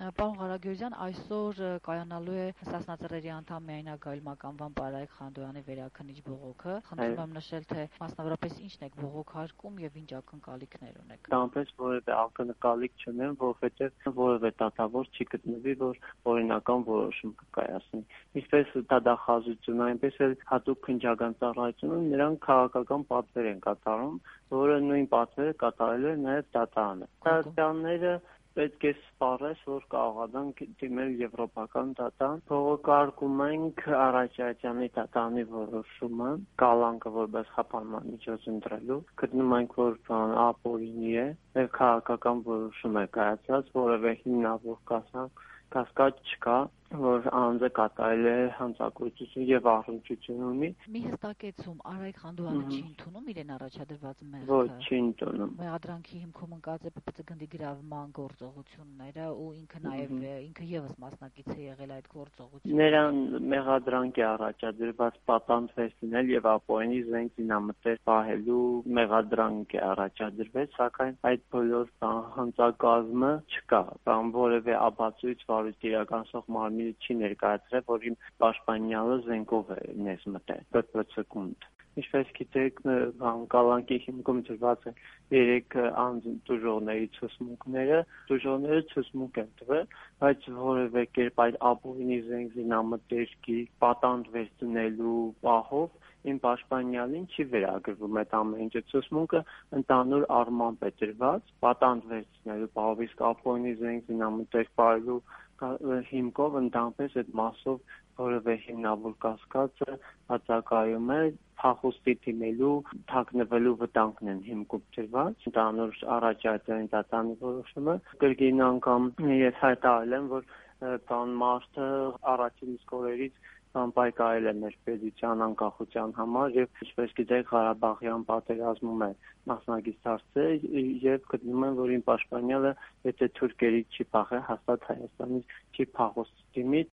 Պարոն Ղարագյուրյան, այսօր կայանալու է Սասնածռերի անդամ միայնագայլմակ անվան Պարայք Խանդոյանի վերաքննիչ բողոքը։ Խնդրում եմ նշել, թե մասնավորապես ինչն եք բողոքարկում եւ ինչ ակնկալիքներ ունեք։ Տանպես որևէ ակնկալիք չունեմ, որովհետեւ որևէ դատավոր չի գտնվի, որ օրինական որոշում կկայացնի։ Ինչպես դատախազությունը, այնպես էլ հատուկ քննչական ծառայությունը նրանք քաղաքական պատվեր են կատարում, որը նույն պատվերը կատարել է նաեւ դատարանը։ Դատարանները պետք է սպառես, որ կարողանանք դիմել եվրոպական դատարան։ Բողոքարկում ենք Արարատյանի դատարանի որոշումը, կալանքը որպես խափանման միջոց ընտրելու։ Գտնում ենք, որ ապօրինի է, եւ քաղաքական որոշում է կայացած, որևէ հիմնավոր կասկած չկա, որ անձը կատարել է հանցագործություն եւ առնչություն ունի։ Մի հստակեցում, Արայք Խանդոյանը չի ընդունում իրեն առաջադրված մեղքը։ Ոչ, չի ընդունում։ Մեղադրանքի հիմքում ընկած է ՊՊՑ-գնդի գրավման գործողությունները ու ինքը եւս մասնակից է եղել այդ գործողություններին։ Նրան մեղադրանք է առաջադրված պատանդ վերցնել եւ ապօրինի զենք զինամթեր պահելու մեղադրանք է առաջադրված, սակայն այդ բոլոր հանցակազմը չկա, կամ որևէ ապացույց վարույթ իրականացող մարմինը չի ներկայացրել, որ իմ պաշտպանյալը զենքով է ներս մտել ՊՊՑ-ում։ Ինչպես գիտեք, կալանքի հիմքում դրված են 3 անտուժողների ցուցմունքները, տուժողները ցուցմունք են տվել, բայց որևէ կերպ այդ ապօրինի զենք զինամթերքի պատանդ վերցնելու պահով իմ պաշտպանյալին չի վերագրվում այդ ամեն ինչը, ցուցմունքը ընդհանուր առմամբ է դրված, պատանդ վերցնելու պահով, իսկ ապօրինի զենք զինամթերք պահելու հիմքով ընդհանրապես այդ մասով որևէ հիմնավոր կասկածը բացակայում է, փախուստի դիմելու, թաքնվելու վտանգն են հիմքում դրված։ Ընդհանուր Արարատյանի դատարանի որոշումը կրկին անգամ ես հայտարարել եմ, որ բան մարդը առաջին իսկ օրերից պայքարել է մեր պետության անկախության համար եւ ինչպես գիտեք Ղարաբաղյան պատերազմում է մասնակից դարձել եւ գտնում են, որ իմ պաշտպանյալը եթե թուրքերից չի փախել, հաստատ Հայաստանից չի փախուստ դիմի։